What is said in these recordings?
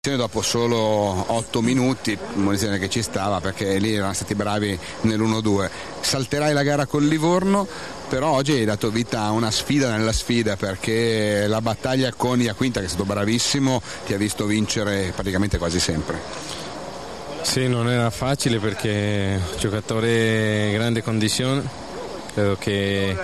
Dopo solo 8 minuti, munizione che ci stava perché lì erano stati bravi nell'1-2. Salterai la gara col Livorno, però oggi hai dato vita a una sfida nella sfida, perché la battaglia con Iaquinta, che è stato bravissimo, ti ha visto vincere praticamente quasi sempre. Sì, non era facile perché giocatore grande condizione, credo che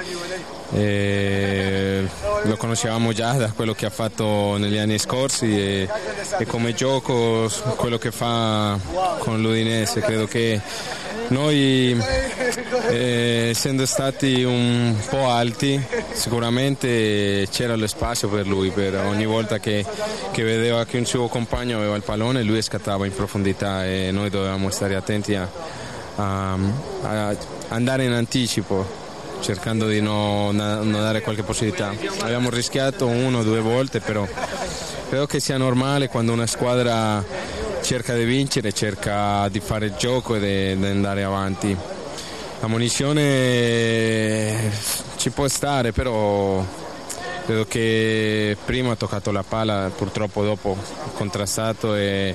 lo conoscevamo già da quello che ha fatto negli anni scorsi e come gioco quello che fa con l'Udinese. Credo che noi, essendo stati un po' alti, sicuramente c'era lo spazio per lui, per ogni volta che vedeva che un suo compagno aveva il pallone lui scattava in profondità e noi dovevamo stare attenti a andare in anticipo, cercando di non dare qualche possibilità. Abbiamo rischiato 1 o 2 volte, però credo che sia normale quando una squadra cerca di vincere, cerca di fare il gioco e di andare avanti. La munizione ci può stare, però credo che prima ha toccato la palla, purtroppo dopo ha contrastato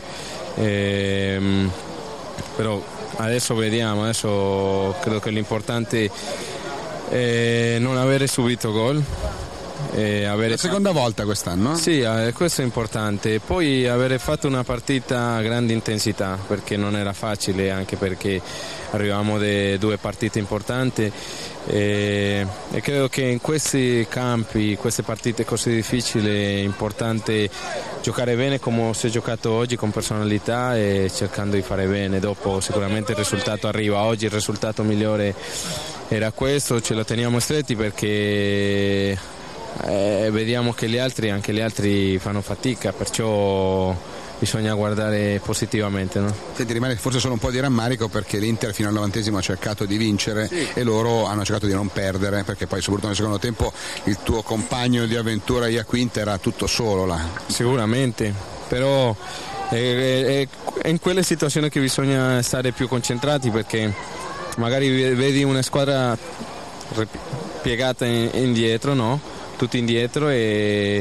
però adesso vediamo, adesso credo che l'importante non avere subito gol. La seconda volta quest'anno? Sì, questo è importante. Poi avere fatto una partita a grande intensità, perché non era facile, anche perché arrivavamo da 2 partite importanti e credo che in questi campi, queste partite così difficili, è importante giocare bene come si è giocato oggi, con personalità e cercando di fare bene. Dopo sicuramente il risultato arriva. Oggi il risultato migliore era questo, ce lo teniamo stretti perché vediamo che anche gli altri fanno fatica, perciò bisogna guardare positivamente, no? Senti, rimane forse solo un po' di rammarico perché l'Inter fino al 90° ha cercato di vincere, sì, e loro hanno cercato di non perdere, perché poi soprattutto nel secondo tempo il tuo compagno di avventura Iaquinta era tutto solo là. Sicuramente, però è in quelle situazioni che bisogna stare più concentrati, perché magari vedi una squadra piegata indietro, no? Tutti indietro e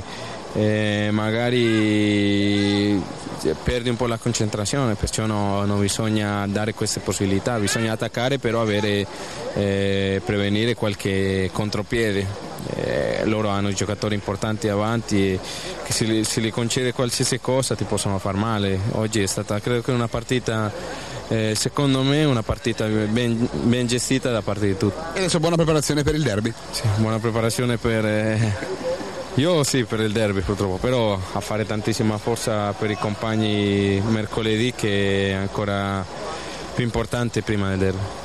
magari perdi un po' la concentrazione, perciò non bisogna dare queste possibilità, bisogna attaccare, però prevenire qualche contropiede. Loro hanno giocatori importanti avanti e che se li concede qualsiasi cosa ti possono far male. Oggi è stata, credo che una partita, secondo me, una partita ben gestita da parte di tutti. E adesso buona preparazione per il derby? Sì, buona preparazione io sì, per il derby purtroppo, però a fare tantissima forza per i compagni mercoledì, che è ancora più importante prima del derby.